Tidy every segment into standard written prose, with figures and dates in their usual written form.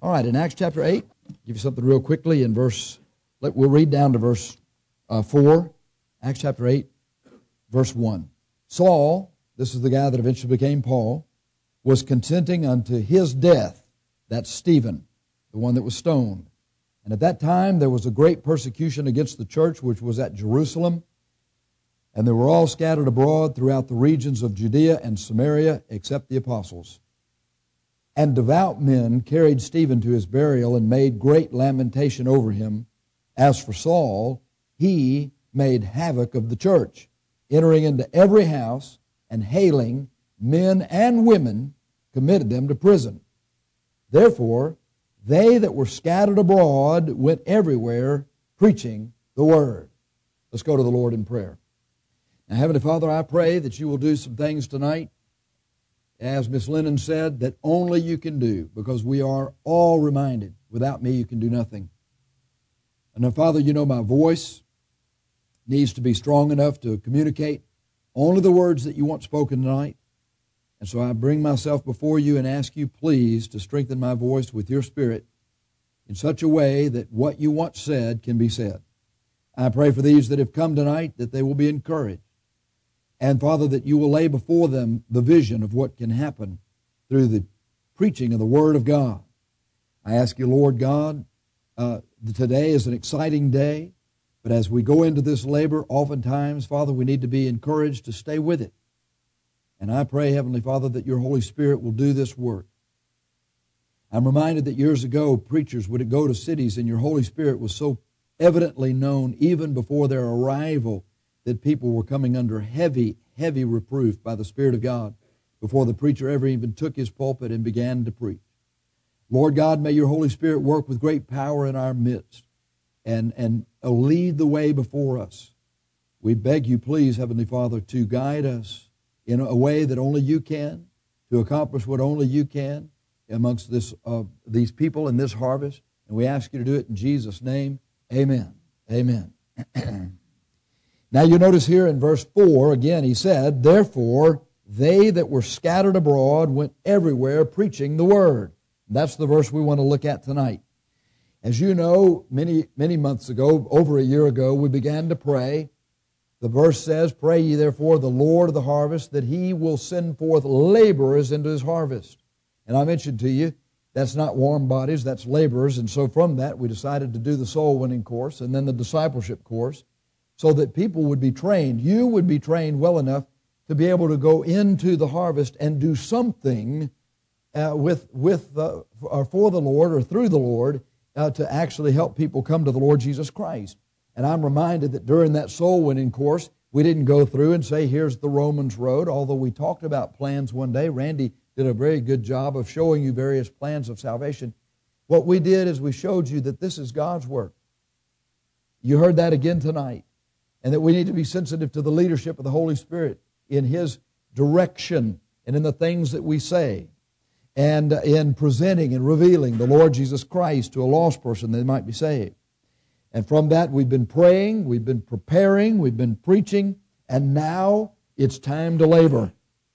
All right, in Acts chapter 8, give you something real quickly in we'll read down to verse 4. Acts chapter 8, verse 1. Saul, this is the guy that eventually became Paul, was consenting unto his death. That's Stephen, the one that was stoned. And at that time there was a great persecution against the church which was at Jerusalem. And they were all scattered abroad throughout the regions of Judea and Samaria, except the apostles. And devout men carried Stephen to his burial and made great lamentation over him. As for Saul, he made havoc of the church, entering into every house and hailing men and women, committed them to prison. Therefore, they that were scattered abroad went everywhere preaching the word. Let's go to the Lord in prayer. Now, Heavenly Father, I pray that you will do some things tonight, as Miss Lennon said, that only you can do, because we are all reminded, without me you can do nothing. And now, Father, you know my voice needs to be strong enough to communicate only the words that you want spoken tonight. And so I bring myself before you and ask you, please, to strengthen my voice with your Spirit in such a way that what you want said can be said. I pray for these that have come tonight that they will be encouraged. And, Father, that you will lay before them the vision of what can happen through the preaching of the Word of God. I ask you, Lord God, today is an exciting day, but as we go into this labor, oftentimes, Father, we need to be encouraged to stay with it. And I pray, Heavenly Father, that your Holy Spirit will do this work. I'm reminded that years ago, preachers would go to cities and your Holy Spirit was so evidently known even before their arrival that people were coming under heavy, heavy reproof by the Spirit of God before the preacher ever even took his pulpit and began to preach. Lord God, may your Holy Spirit work with great power in our midst and lead the way before us. We beg you, please, Heavenly Father, to guide us in a way that only you can, to accomplish what only you can amongst these people in this harvest. And we ask you to do it in Jesus' name. Amen. Amen. Now you notice here in verse 4, again he said, therefore they that were scattered abroad went everywhere preaching the word. And that's the verse we want to look at tonight. As you know, many months ago, over a year ago, we began to pray. The verse says, pray ye therefore the Lord of the harvest, that he will send forth laborers into his harvest. And I mentioned to you, that's not warm bodies, that's laborers. And so from that, we decided to do the soul winning course and then the discipleship course, so that people would be trained. You would be trained well enough to be able to go into the harvest and do something for the Lord or through the Lord to actually help people come to the Lord Jesus Christ. And I'm reminded that during that soul winning course, we didn't go through and say, here's the Romans road, although we talked about plans one day. Randy did a very good job of showing you various plans of salvation. What we did is we showed you that this is God's work. You heard that again tonight. And that we need to be sensitive to the leadership of the Holy Spirit in His direction and in the things that we say, and in presenting and revealing the Lord Jesus Christ to a lost person that they might be saved. And from that we've been praying, we've been preparing, we've been preaching, and now it's time to labor.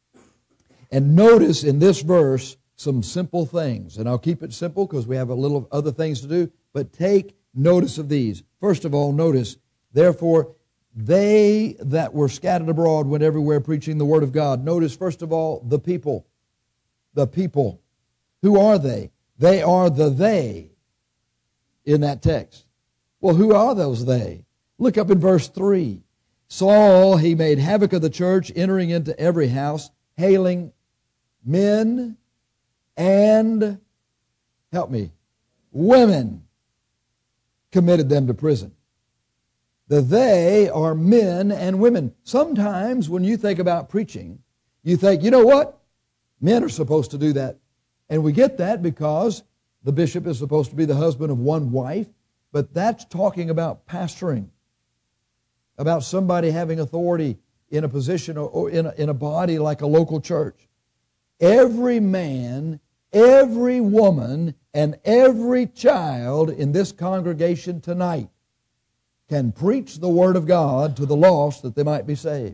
And notice in this verse some simple things. And I'll keep it simple because we have a little other things to do, but take notice of these. First of all, notice, therefore, they that were scattered abroad went everywhere preaching the word of God. Notice, first of all, the people. The people. Who are they? They are the they in that text. Well, who are those they? Look up in verse 3. Saul, he made havoc of the church, entering into every house, hailing men and, help me, women, committed them to prison. The they are men and women. Sometimes when you think about preaching, you think, you know what? Men are supposed to do that. And we get that because the bishop is supposed to be the husband of one wife, but that's talking about pastoring, about somebody having authority in a position or in a body like a local church. Every man, every woman, and every child in this congregation tonight can preach the Word of God to the lost that they might be saved.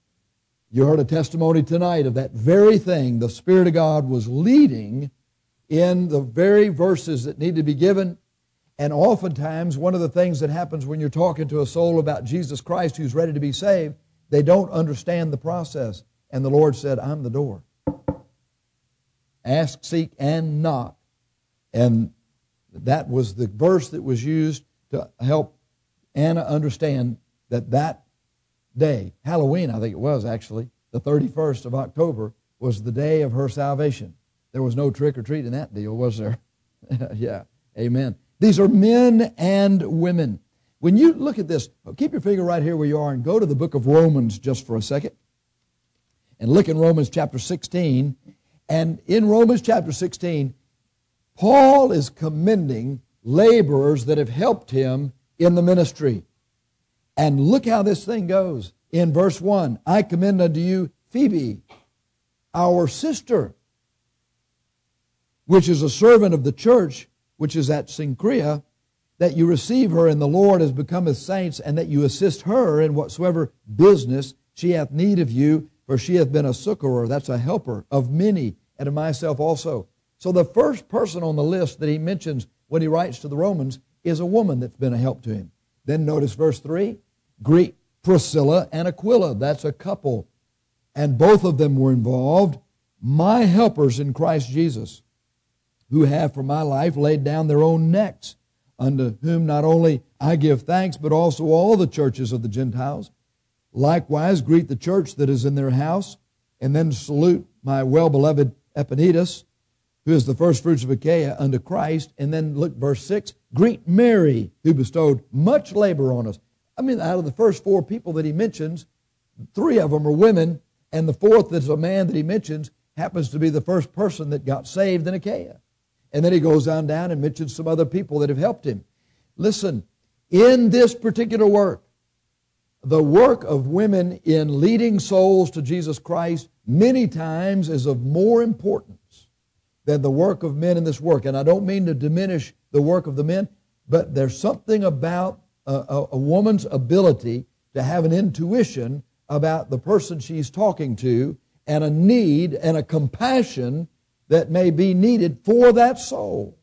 You heard a testimony tonight of that very thing the Spirit of God was leading in the very verses that need to be given. And oftentimes, one of the things that happens when you're talking to a soul about Jesus Christ who's ready to be saved, they don't understand the process. And the Lord said, I'm the door. Ask, seek, and knock. And that was the verse that was used to help Anna understand that day, Halloween I think it was actually, the 31st of October, was the day of her salvation. There was no trick or treat in that deal, was there? Yeah, amen. These are men and women. When you look at this, keep your finger right here where you are and go to the book of Romans just for a second. And look in Romans chapter 16. And in Romans chapter 16, Paul is commending laborers that have helped him in the ministry. And look how this thing goes. In verse 1, I commend unto you Phoebe, our sister, which is a servant of the church, which is at Cenchrea, that you receive her in the Lord as becometh saints, and that you assist her in whatsoever business she hath need of you, for she hath been a succorer, that's a helper, of many, and of myself also. So the first person on the list that he mentions when he writes to the Romans is a woman that's been a help to him. Then notice verse 3, greet Priscilla and Aquila, that's a couple, and both of them were involved, my helpers in Christ Jesus, who have for my life laid down their own necks, unto whom not only I give thanks, but also all the churches of the Gentiles. Likewise, greet the church that is in their house, and then salute my well-beloved Epaenetus, who is the first fruits of Achaia unto Christ. And then look, verse 6, greet Mary, who bestowed much labor on us. I mean, out of the first four people that he mentions, three of them are women, and the fourth that's a man that he mentions happens to be the first person that got saved in Achaia. And then he goes on down and mentions some other people that have helped him. Listen, in this particular work, the work of women in leading souls to Jesus Christ many times is of more importance than the work of men in this work. And I don't mean to diminish the work of the men, but there's something about a woman's ability to have an intuition about the person she's talking to and a need and a compassion that may be needed for that soul,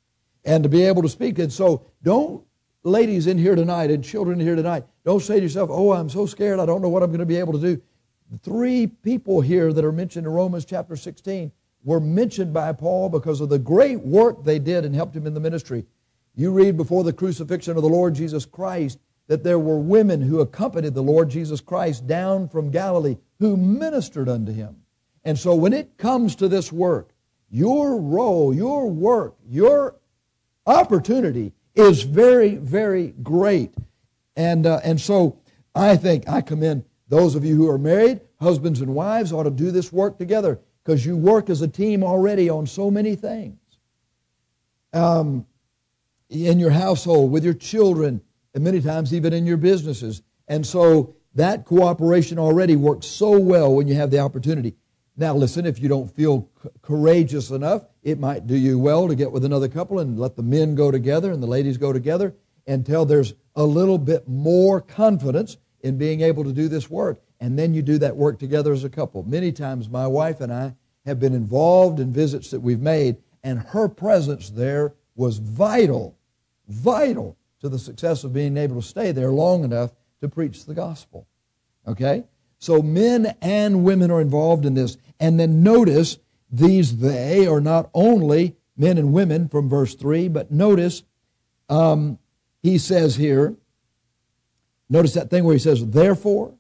and to be able to speak. And so don't, ladies in here tonight and children in here tonight, don't say to yourself, oh, I'm so scared, I don't know what I'm going to be able to do. The three people here that are mentioned in Romans chapter 16 were mentioned by Paul because of the great work they did and helped him in the ministry. You read before the crucifixion of the Lord Jesus Christ that there were women who accompanied the Lord Jesus Christ down from Galilee who ministered unto him. And so when it comes to this work, your role, your work, your opportunity is very, very great. And so I think I commend those of you who are married, husbands and wives ought to do this work together because you work as a team already on so many things. In your household, with your children, and many times even in your businesses. And so that cooperation already works so well when you have the opportunity. Now listen, if you don't feel courageous enough, it might do you well to get with another couple and let the men go together and the ladies go together until there's a little bit more confidence in being able to do this work. And then you do that work together as a couple. Many times my wife and I have been involved in visits that we've made, and her presence there was vital to the success of being able to stay there long enough to preach the gospel. Okay? So men and women are involved in this. And then notice, they are not only men and women from verse 3, but notice he says here, notice that thing where he says, therefore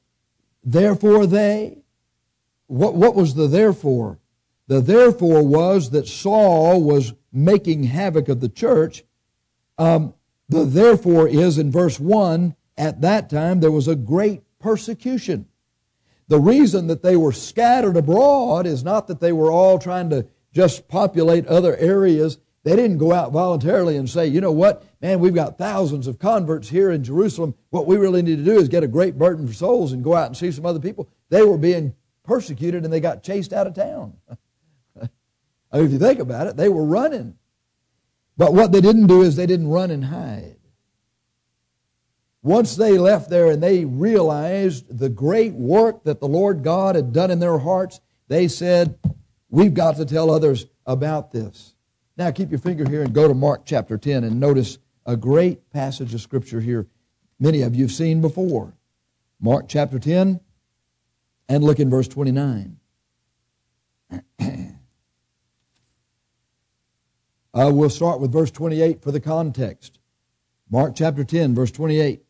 they. What was the therefore? The therefore was that Saul was making havoc of the church. The therefore is in verse 1, at that time there was a great persecution. The reason that they were scattered abroad is not that they were all trying to just populate other areas. They didn't go out voluntarily and say, you know what, man, we've got thousands of converts here in Jerusalem. What we really need to do is get a great burden for souls and go out and see some other people. They were being persecuted and they got chased out of town. If you think about it, they were running. But what they didn't do is they didn't run and hide. Once they left there and they realized the great work that the Lord God had done in their hearts, they said, we've got to tell others about this. Now keep your finger here and go to Mark chapter 10 and notice a great passage of Scripture here many of you have seen before. Mark chapter 10 and look in verse 29. We'll start with verse 28 for the context. Mark chapter 10, verse 28.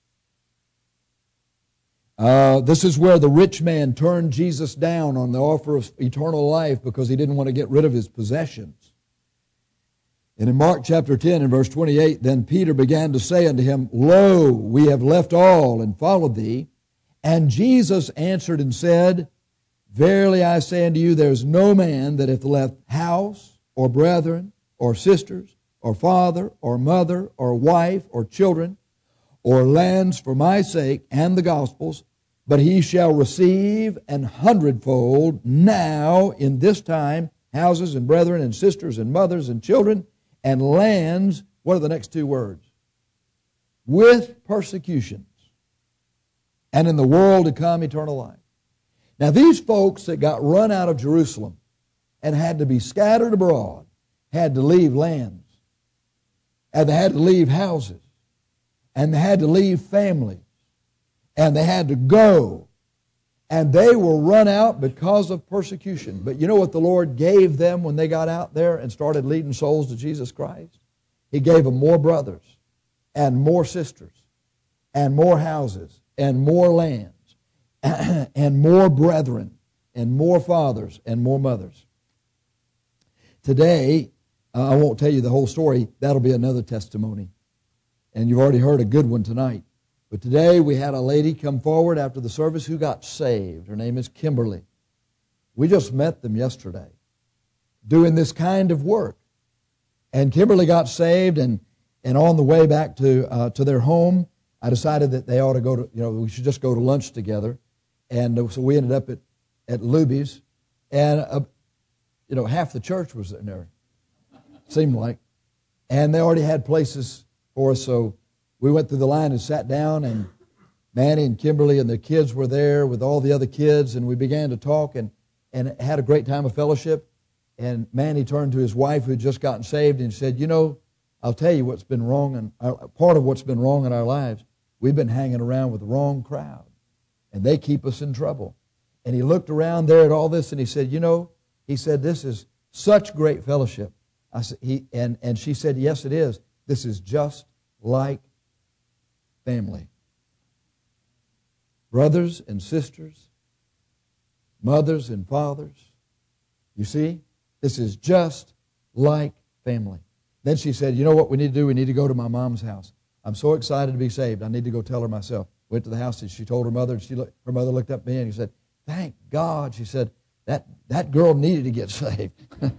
This is where the rich man turned Jesus down on the offer of eternal life because he didn't want to get rid of his possessions. And in Mark chapter 10 and verse 28, then Peter began to say unto him, Lo, we have left all and followed thee. And Jesus answered and said, Verily I say unto you, there is no man that hath left house, or brethren, or sisters, or father, or mother, or wife, or children, or lands for my sake and the gospel's, but he shall receive 100-fold now in this time houses and brethren and sisters and mothers and children and lands. What are the next two words? With persecutions, and in the world to come eternal life. Now these folks that got run out of Jerusalem and had to be scattered abroad had to leave lands, and they had to leave houses, and they had to leave families, and they had to go, and they were run out because of persecution. But you know what the Lord gave them when they got out there and started leading souls to Jesus Christ? He gave them more brothers and more sisters and more houses and more lands and more brethren and more fathers and more mothers. Today, I won't tell you the whole story. That'll be another testimony. And you've already heard a good one tonight. But today we had a lady come forward after the service who got saved. Her name is Kimberly. We just met them yesterday doing this kind of work. And Kimberly got saved, and on the way back to their home, I decided that they ought to go to, we should just go to lunch together. And so we ended up at Luby's, and, half the church was in there, seemed like. And they already had places for us, so we went through the line and sat down, and Manny and Kimberly and the kids were there with all the other kids, and we began to talk and had a great time of fellowship. And Manny turned to his wife who had just gotten saved and said, I'll tell you what's been wrong, and part of what's been wrong in our lives. We've been hanging around with the wrong crowd, and they keep us in trouble. And he looked around there at all this, and he said, this is such great fellowship. And she said, yes, it is. This is just like family. Brothers and sisters, mothers and fathers. You see, this is just like family. Then she said, you know what we need to do? We need to go to my mom's house. I'm so excited to be saved. I need to go tell her myself. Went to the house and she told her mother, and her mother looked up at me and she said, thank God. She said, that girl needed to get saved.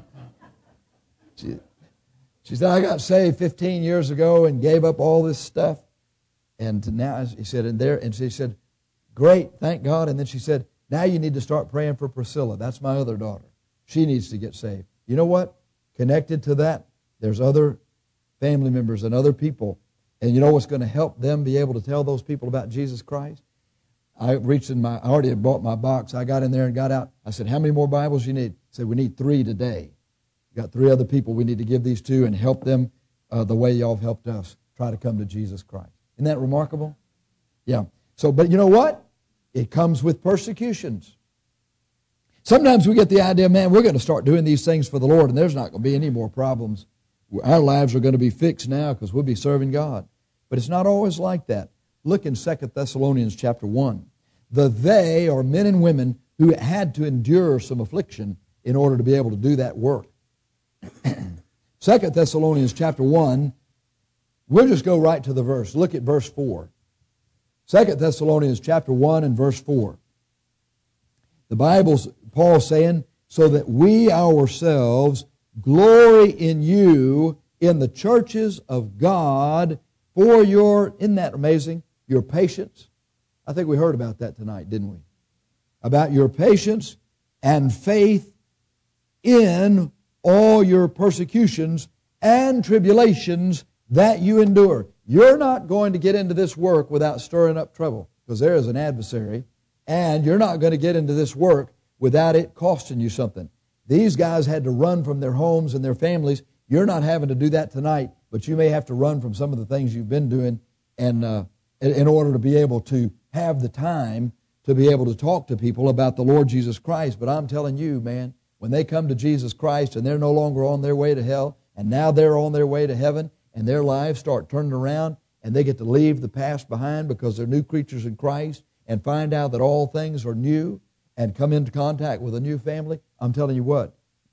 She said, I got saved 15 years ago and gave up all this stuff. And now, he said, and she said, great, thank God. And then she said, now you need to start praying for Priscilla. That's my other daughter. She needs to get saved. You know what? Connected to that, there's other family members and other people. And you know what's going to help them be able to tell those people about Jesus Christ? I already had bought my box. I got in there and got out. I said, how many more Bibles you need? I said, we need 3 today. Got 3 other people we need to give these to and help them the way y'all have helped us try to come to Jesus Christ. Isn't that remarkable? Yeah. But you know what? It comes with persecutions. Sometimes we get the idea, man, we're going to start doing these things for the Lord and there's not going to be any more problems. Our lives are going to be fixed now because we'll be serving God. But it's not always like that. Look in 2 Thessalonians chapter 1. They are men and women who had to endure some affliction in order to be able to do that work. 2 Thessalonians chapter 1, we'll just go right to the verse. Look at verse 4. 2 Thessalonians chapter 1 and verse 4. The Bible's, Paul saying, so that we ourselves glory in you in the churches of God for your, isn't that amazing? Your patience. I think we heard about that tonight, didn't we? About your patience and faith in all your persecutions and tribulations that you endure. You're not going to get into this work without stirring up trouble, because there is an adversary, and you're not going to get into this work without it costing you something. These guys had to run from their homes and their families You're not having to do that tonight, but you may have to run from some of the things you've been doing and in order to be able to have the time to be able to talk to people about the Lord Jesus Christ. But I'm telling you, man, when they come to Jesus Christ and they're no longer on their way to hell, and now they're on their way to heaven, and their lives start turning around, and they get to leave the past behind because they're new creatures in Christ, and find out that all things are new, and come into contact with a new family, I'm telling you what,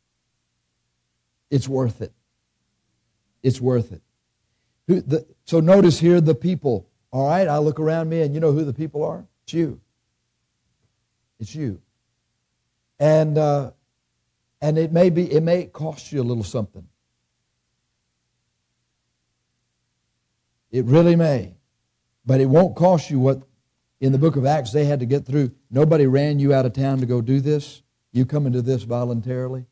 it's worth it. It's worth it. So notice here the people. All right, I look around me, and you know who the people are? It's you. It's you. And it may cost you a little something. It really may. But it won't cost you what in the book of Acts they had to get through. Nobody ran you out of town to go do this. You come into this voluntarily.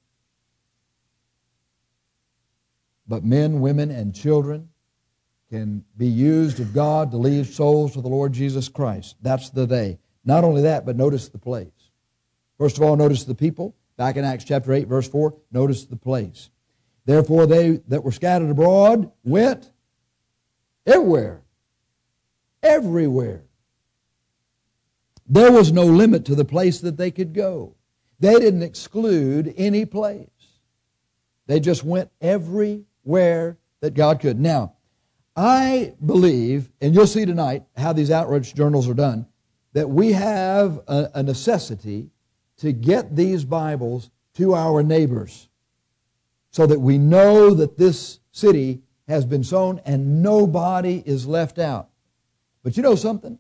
But men, women, and children can be used of God to lead souls to the Lord Jesus Christ. That's the they. Not only that, but notice the place. First of all, notice the people. Back in Acts chapter 8, verse 4, notice the place. Therefore, they that were scattered abroad went everywhere. Everywhere. There was no limit to the place that they could go. They didn't exclude any place. They just went everywhere that God could. Now, I believe, and you'll see tonight how these outreach journals are done, that we have a necessity to get these Bibles to our neighbors so that we know that this city has been sown and nobody is left out. But you know something?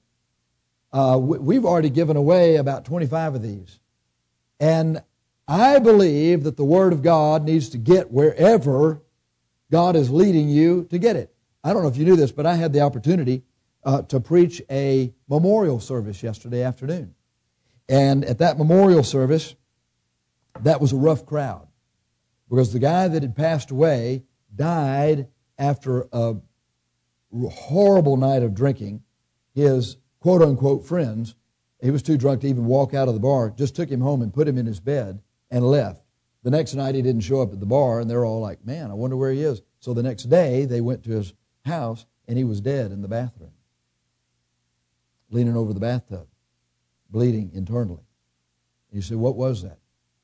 We've already given away about 25 of these. And I believe that the Word of God needs to get wherever God is leading you to get it. I don't know if you knew this, but I had the opportunity to preach a memorial service yesterday afternoon. And at that memorial service, that was a rough crowd because the guy that had passed away died after a horrible night of drinking. His quote-unquote friends, he was too drunk to even walk out of the bar, just took him home and put him in his bed and left. The next night he didn't show up at the bar, and they're all like, man, I wonder where he is. So the next day they went to his house, and he was dead in the bathroom, leaning over the bathtub, bleeding internally. And you say, what was that?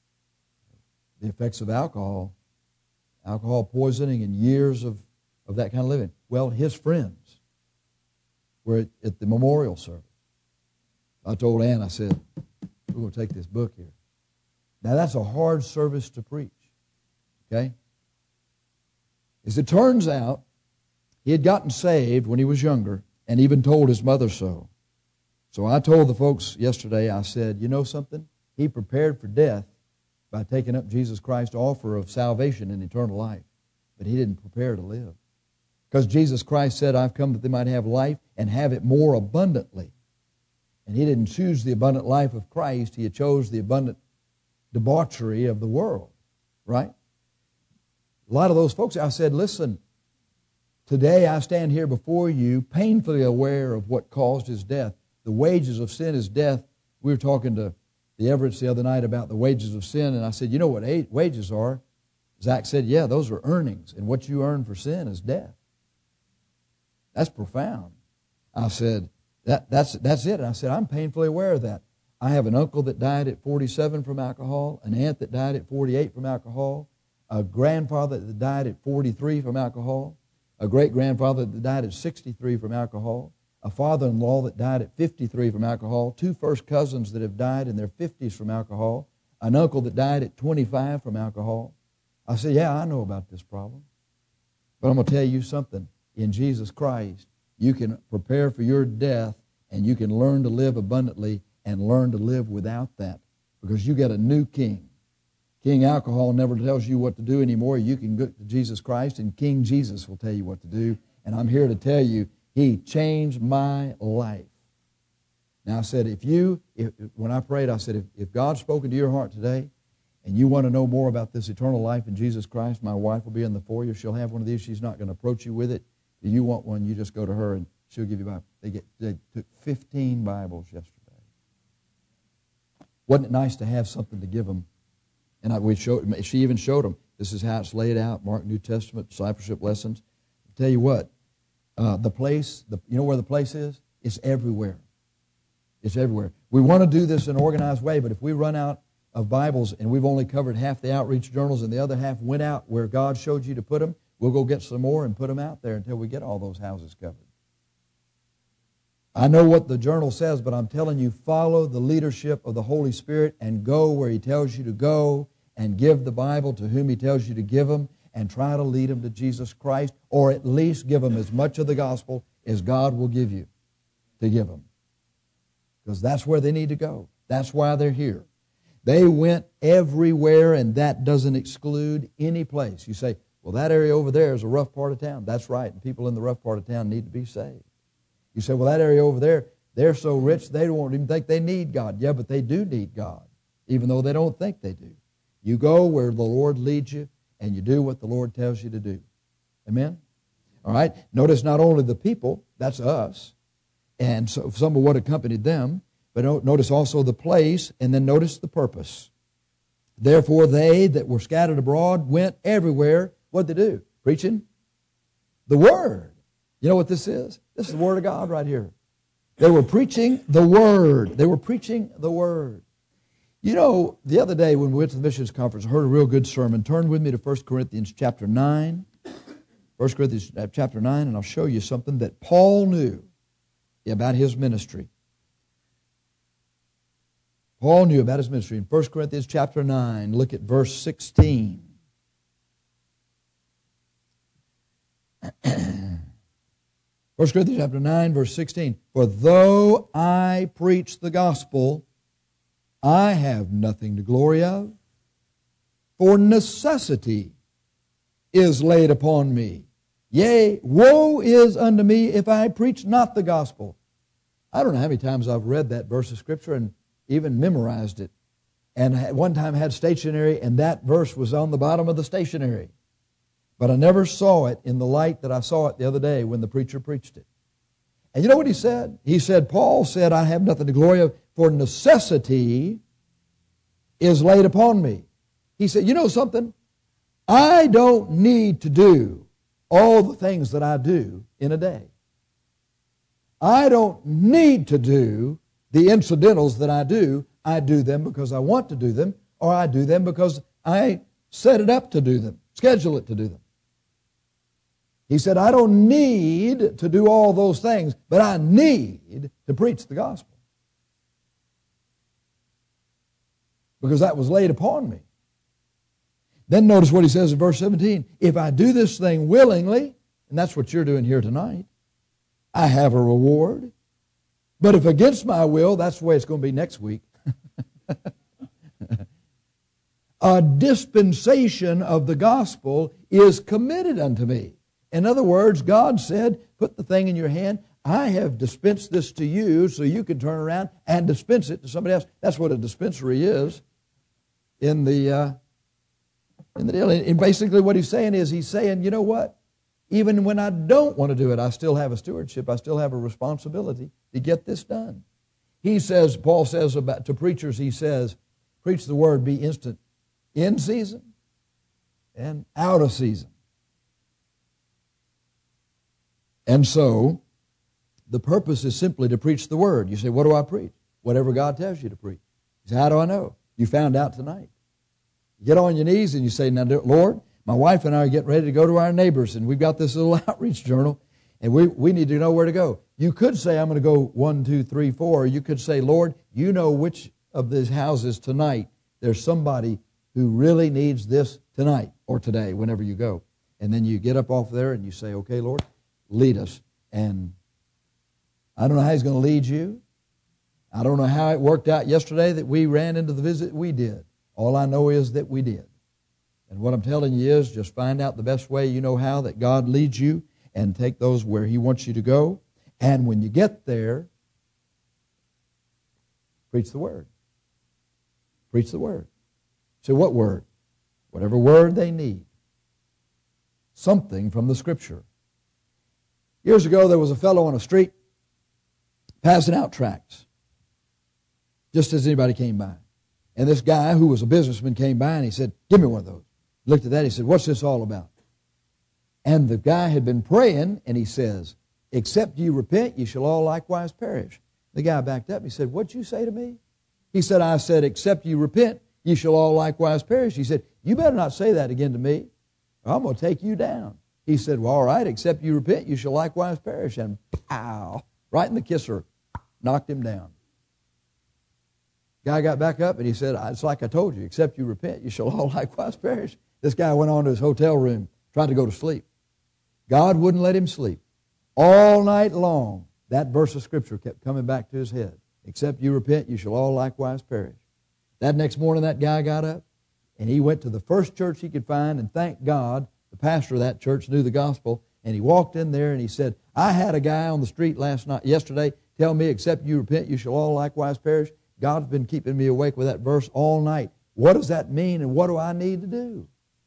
The effects of alcohol poisoning and years of that kind of living. Well, his friends were at the memorial service. I told Ann, I said, we're going to take this book here. Now, that's a hard service to preach, okay? As it turns out, he had gotten saved when he was younger and even told his mother so. So I told the folks yesterday, I said, you know something? He prepared for death by taking up Jesus Christ's offer of salvation and eternal life. But he didn't prepare to live. Because Jesus Christ said, I've come that they might have life and have it more abundantly. And he didn't choose the abundant life of Christ. He chose the abundant debauchery of the world. Right? A lot of those folks, I said, listen, today I stand here before you painfully aware of what caused his death. The wages of sin is death. We were talking to the Everetts the other night about the wages of sin, and I said, you know what wages are? Zach said, yeah, those are earnings, and what you earn for sin is death. That's profound. I said, that's it. And I said, I'm painfully aware of that. I have an uncle that died at 47 from alcohol, an aunt that died at 48 from alcohol, a grandfather that died at 43 from alcohol, a great-grandfather that died at 63 from alcohol, a father-in-law that died at 53 from alcohol, 2 first cousins that have died in their 50s from alcohol, an uncle that died at 25 from alcohol. I said, yeah, I know about this problem. But I'm going to tell you something. In Jesus Christ, you can prepare for your death, and you can learn to live abundantly and learn to live without that because you got a new king. King Alcohol never tells you what to do anymore. You can go to Jesus Christ, and King Jesus will tell you what to do. And I'm here to tell you, he changed my life. Now, I said, when I prayed, I said, if God's spoken to your heart today and you want to know more about this eternal life in Jesus Christ, my wife will be in the foyer. She'll have one of these. She's not going to approach you with it. If you want one, you just go to her and she'll give you a Bible. They took 15 Bibles yesterday. Wasn't it nice to have something to give them? And she even showed them. This is how it's laid out. Mark, New Testament, discipleship lessons. I'll tell you what, the place, you know where the place is? It's everywhere. It's everywhere. We want to do this in an organized way, but if we run out of Bibles and we've only covered half the outreach journals and the other half went out where God showed you to put them, we'll go get some more and put them out there until we get all those houses covered. I know what the journal says, but I'm telling you, follow the leadership of the Holy Spirit and go where He tells you to go and give the Bible to whom He tells you to give them and try to lead them to Jesus Christ, or at least give them as much of the gospel as God will give you to give them. Because that's where they need to go. That's why they're here. They went everywhere, and that doesn't exclude any place. You say, well, that area over there is a rough part of town. That's right, and people in the rough part of town need to be saved. You say, well, that area over there, they're so rich they don't even think they need God. Yeah, but they do need God, even though they don't think they do. You go where the Lord leads you, and you do what the Lord tells you to do. Amen? All right? Notice not only the people, that's us, and so some of what accompanied them, but notice also the place, and then notice the purpose. Therefore they that were scattered abroad went everywhere. What'd they do? Preaching the Word. You know what this is? This is the Word of God right here. They were preaching the Word. They were preaching the Word. You know, the other day when we went to the missions conference, I heard a real good sermon. Turn with me to 1 Corinthians chapter 9. 1 Corinthians chapter 9, and I'll show you something that Paul knew about his ministry. Paul knew about his ministry. In 1 Corinthians chapter 9, look at verse 16. 1 Corinthians chapter 9, verse 16. For though I preach the gospel, I have nothing to glory of, for necessity is laid upon me. Yea, woe is unto me if I preach not the gospel. I don't know how many times I've read that verse of Scripture and even memorized it. And at one time had stationery, and that verse was on the bottom of the stationery. But I never saw it in the light that I saw it the other day when the preacher preached it. And you know what he said? He said, Paul said, I have nothing to glory of, for necessity is laid upon me. He said, you know something? I don't need to do all the things that I do in a day. I don't need to do the incidentals that I do. I do them because I want to do them, or I do them because I set it up to do them, schedule it to do them. He said, I don't need to do all those things, but I need to preach the gospel. Because that was laid upon me. Then notice what he says in verse 17. If I do this thing willingly, and that's what you're doing here tonight, I have a reward. But if against my will, that's the way it's going to be next week. A dispensation of the gospel is committed unto me. In other words, God said, put the thing in your hand. I have dispensed this to you so you can turn around and dispense it to somebody else. That's what a dispensary is in the deal. And basically what he's saying is, he's saying, you know what? Even when I don't want to do it, I still have a stewardship. I still have a responsibility to get this done. He says, Paul says about to preachers, he says, preach the word, be instant, in season and out of season. And so, the purpose is simply to preach the word. You say, what do I preach? Whatever God tells you to preach. You say, how do I know? You found out tonight. You get on your knees and you say, now, Lord, my wife and I are getting ready to go to our neighbors, and we've got this little outreach journal, and we need to know where to go. You could say, I'm going to go 1, 2, 3, 4. Or you could say, Lord, you know which of these houses tonight there's somebody who really needs this tonight or today, whenever you go. And then you get up off there and you say, okay, Lord, lead us. And I don't know how He's going to lead you. I don't know how it worked out yesterday that we ran into the visit we did. All I know is that we did. And what I'm telling you is just find out the best way you know how that God leads you and take those where He wants you to go. And when you get there, preach the word. Preach the word. So what word? Whatever word they need. Something from the Scripture. Years ago, there was a fellow on a street passing out tracts, just as anybody came by. And this guy, who was a businessman, came by and he said, give me one of those. Looked at that, he said, what's this all about? And the guy had been praying, and he says, except you repent, you shall all likewise perish. The guy backed up. He said, what'd you say to me? He said, I said, except you repent, you shall all likewise perish. He said, you better not say that again to me, or I'm going to take you down. He said, well, all right, except you repent, you shall likewise perish. And pow, right in the kisser, knocked him down. Guy got back up and he said, it's like I told you, except you repent, you shall all likewise perish. This guy went on to his hotel room, tried to go to sleep. God wouldn't let him sleep. All night long, that verse of Scripture kept coming back to his head. Except you repent, you shall all likewise perish. That next morning, that guy got up and he went to the first church he could find, and thank God, the pastor of that church knew the gospel, and he walked in there and he said, I had a guy on the street yesterday tell me, except you repent, you shall all likewise perish. God's been keeping me awake with that verse all night. What does that mean, and what do I need to do?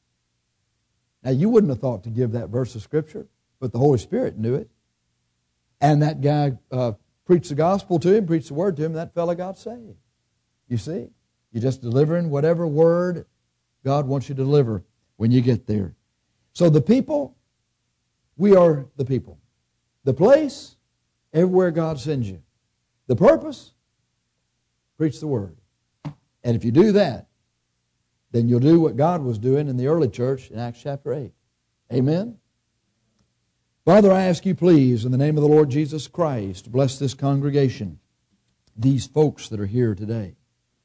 Now, you wouldn't have thought to give that verse of Scripture, but the Holy Spirit knew it. And that guy preached the gospel to him, preached the word to him, and that fellow got saved. You see? You're just delivering whatever word God wants you to deliver when you get there. So the people, we are the people. The place, everywhere God sends you. The purpose, preach the word. And if you do that, then you'll do what God was doing in the early church in Acts chapter 8. Amen? Father, I ask you please, in the name of the Lord Jesus Christ, bless this congregation, these folks that are here today.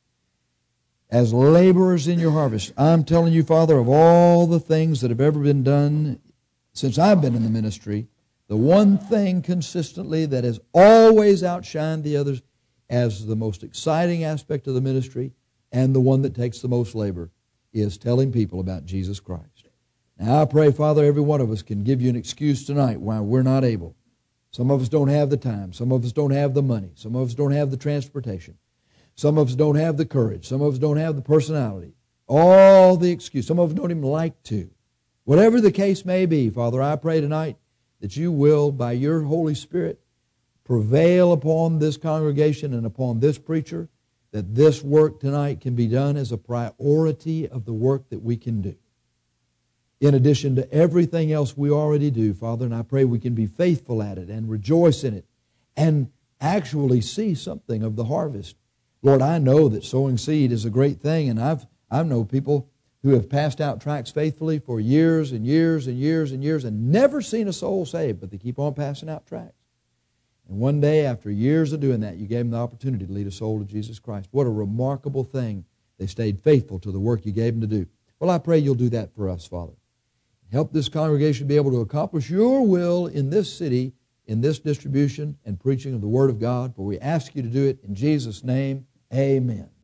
As laborers in your harvest, I'm telling you, Father, of all the things that have ever been done since I've been in the ministry, the one thing consistently that has always outshined the others as the most exciting aspect of the ministry and the one that takes the most labor is telling people about Jesus Christ. Now I pray, Father, every one of us can give you an excuse tonight why we're not able. Some of us don't have the time. Some of us don't have the money. Some of us don't have the transportation. Some of us don't have the courage. Some of us don't have the personality. All the excuse. Some of us don't even like to. Whatever the case may be, Father, I pray tonight that you will, by your Holy Spirit, prevail upon this congregation and upon this preacher, that this work tonight can be done as a priority of the work that we can do. In addition to everything else we already do, Father, and I pray we can be faithful at it and rejoice in it and actually see something of the harvest. Lord, I know that sowing seed is a great thing, and I know people who have passed out tracts faithfully for years and years and years and years and never seen a soul saved, but they keep on passing out tracts. And one day, after years of doing that, you gave them the opportunity to lead a soul to Jesus Christ. What a remarkable thing. They stayed faithful to the work you gave them to do. Well, I pray you'll do that for us, Father. Help this congregation be able to accomplish your will in this city, in this distribution and preaching of the Word of God, for we ask you to do it in Jesus' name. Amen.